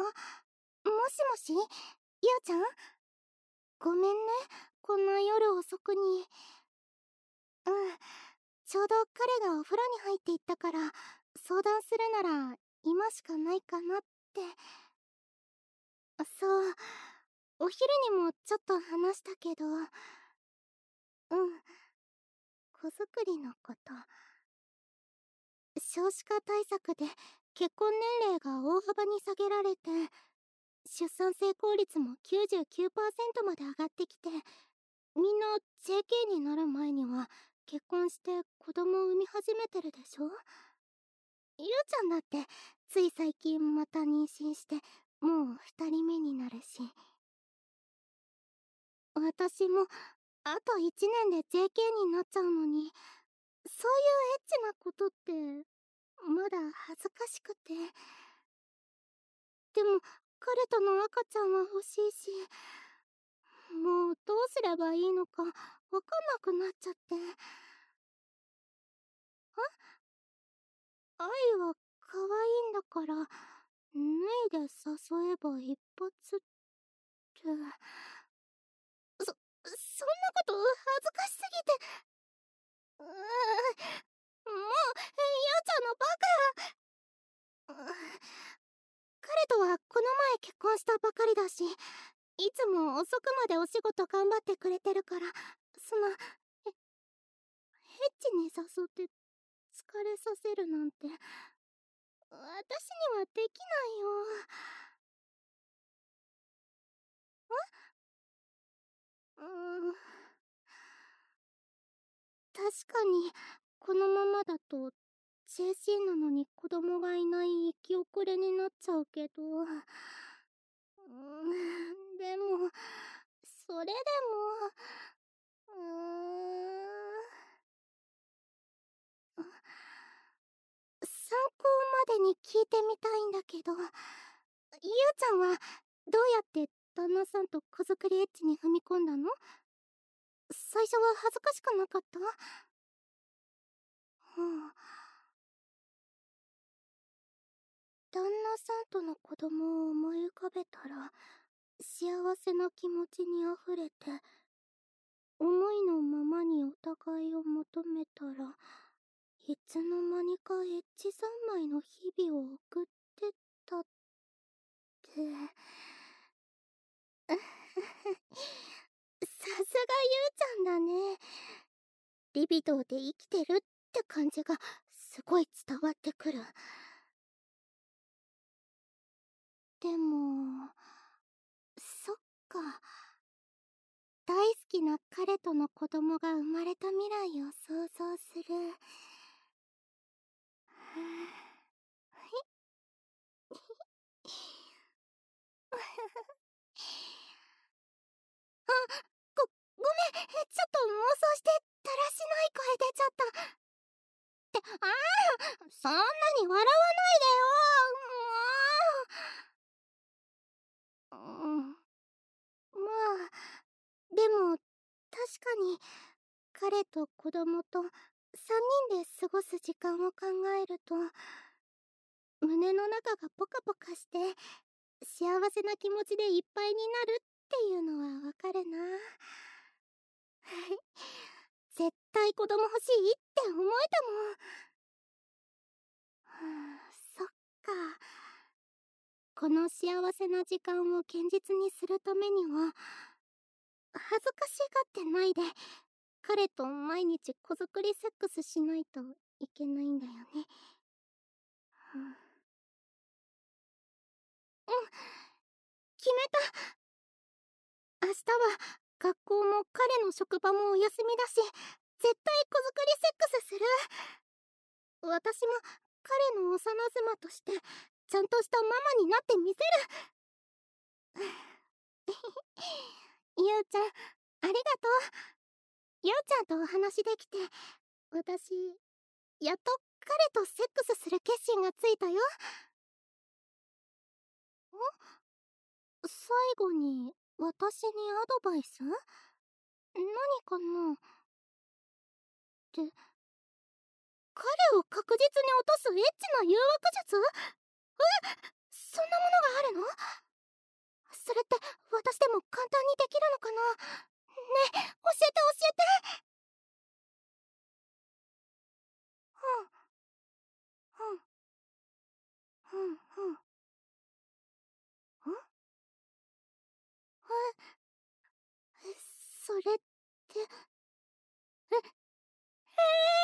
もしもし、ゆうちゃん？ごめんね、こんな夜遅くに。ちょうど彼がお風呂に入っていったから、相談するなら今しかないかなって。そう、お昼にもちょっと話したけど、子作りのこと。少子化対策で結婚年齢が大幅に下げられて、出産成功率も99%まで上がってきて、みんな JK になる前には結婚して子供を産み始めてるでしょ。ゆうちゃんだってつい最近また妊娠して、もう2人目になるし、私もあと1年で JK になっちゃうのに、そういうエッチなことってまだ恥ずかしくて。でも彼との赤ちゃんは欲しいし、もうどうすればいいのかわかんなくなっちゃって。愛は可愛いんだから、脱いで誘えば一発って。そんなこと恥ずかしすぎて。もう、ゆうちゃんのバカ。彼とはこの前結婚したばかりだし、いつも遅くまでお仕事頑張ってくれてるから、ヘッチに誘って疲れさせるなんて、私にはできないよ。うーん、確かにこのままだと JC なのに子供がいない生き遅れになっちゃうけど、でもそれでも参考までに聞いてみたいんだけど、ゆうちゃんはどうやって旦那さんと子作りエッチに踏み込んだの？最初は恥ずかしくなかった？旦那さんとの子供を思い浮かべたら幸せな気持ちにあふれて、思いのままにお互いを求めたらいつの間にかエッチ三昧の日々を送ってたって。さすがゆうちゃんだね。リビドーで生きてるって感じがすごい伝わってくる。でもそっか、大好きな彼との子供が生まれた未来を想像する。ご、ごめん、ちょっと妄想してだらしない声出ちゃった。そんなに笑わないでよ。まあ、でも確かに彼と子供と3人で過ごす時間を考えると、胸の中がポカポカして幸せな気持ちでいっぱいになるっていうのはわかるな。絶対子供欲しいって思えたもん。そっか。この幸せな時間を現実にするためには、恥ずかしがってないで彼と毎日子作りセックスしないといけないんだよね。決めた。明日は学校も彼の職場もお休みだし、絶対子作りセックスする。私も彼の幼妻としてちゃんとしたママになってみせる。ゆうちゃん、ありがとう。ゆうちゃんとお話できて、私やっと彼とセックスする決心がついたよ。最後に私にアドバイス？何かな？って彼を確実に落とすエッチな誘惑術？そんなものがあるの？ れって私でも簡単にできるのかな。ねえ、教えて教えて。うんうんうんうん。それって、え、